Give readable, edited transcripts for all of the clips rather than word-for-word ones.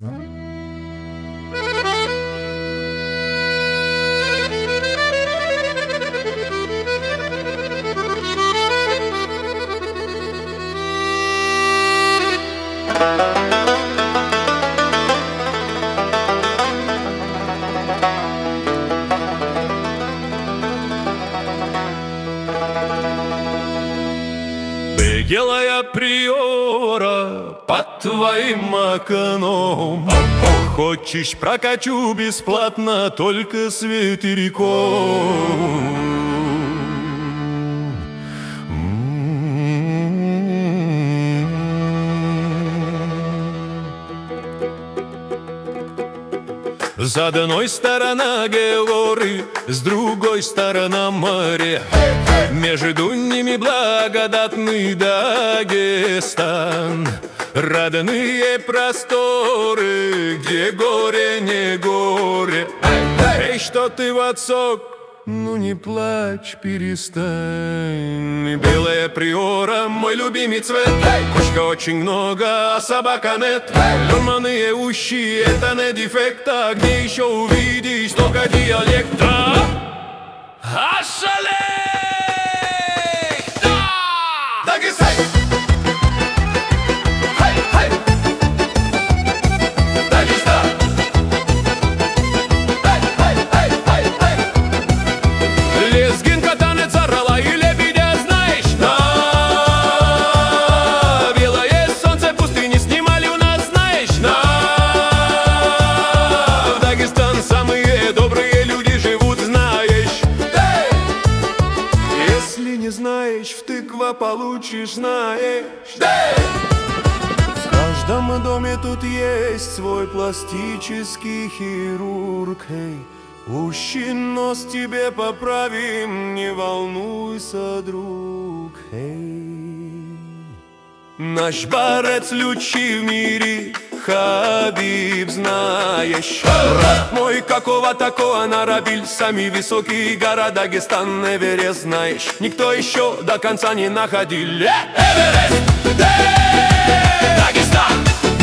Белая приора под твоим окном. Хочешь, прокачу бесплатно, только с ветерком. С одной стороны горы, с другой стороны море. Между ними благодатный Дагестан. Родные просторы, где горе не горе. Эй, что ты в отсок? Ну не плачь, перестань. Белая приора, мой любимый цвет. Кошка очень много, а собака нет. Ломаные уши, это не дефект. А где еще увидишь столько диалекта? Ашалей! Да! Дагестан! Лезгинка, танец орла и лебедя, знаешь? Да, белое солнце пустыни снимали у нас, знаешь? Да, в Дагестан самые добрые люди живут, знаешь? Если не знаешь, втыква получишь, знаешь? В каждом доме тут есть свой пластический хирург. Ущи нос тебе поправим, не волнуйся, друг. Наш борец лучший в мире, Хабиб, знаешь? Брат мой, какого такого нарабиль, сами высокие города Дагестан, Эверест, знаешь? Никто еще до конца не находил Эверест, Дагестан.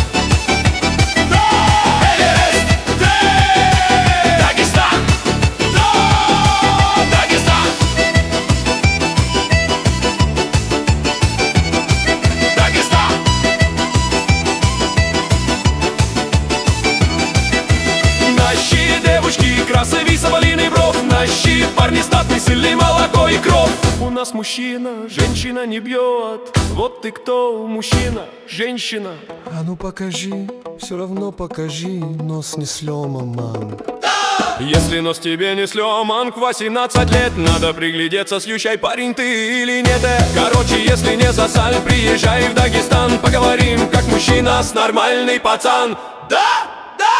Красивый соболиный бров, наши парни статный, сильный, молоко и кровь. У нас мужчина, женщина не бьет. Вот ты кто, мужчина, женщина? А ну покажи, все равно покажи, нос не сломан, мам. Если нос тебе не сломан, к 18 лет надо приглядеться, слющай, парень ты или нет. Короче, если не засаль, приезжай в Дагестан, поговорим, как мужчина с нормальный пацан. Да,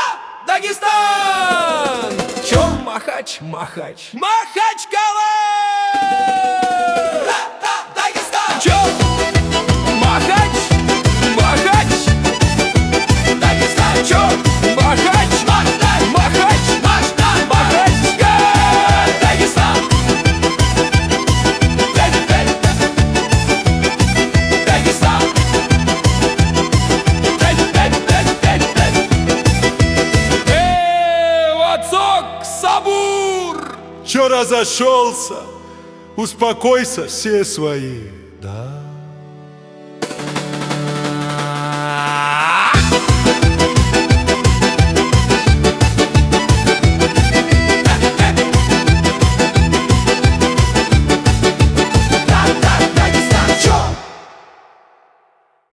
Дагестан! Чё махач, махач? Махачкала! Дагестан! Чё? Махач, махач! Дагестан! Чё? Махач, махач, махач! Махачка! Дагестан! Дагестан! Чё разошелся? Успокойся, все свои.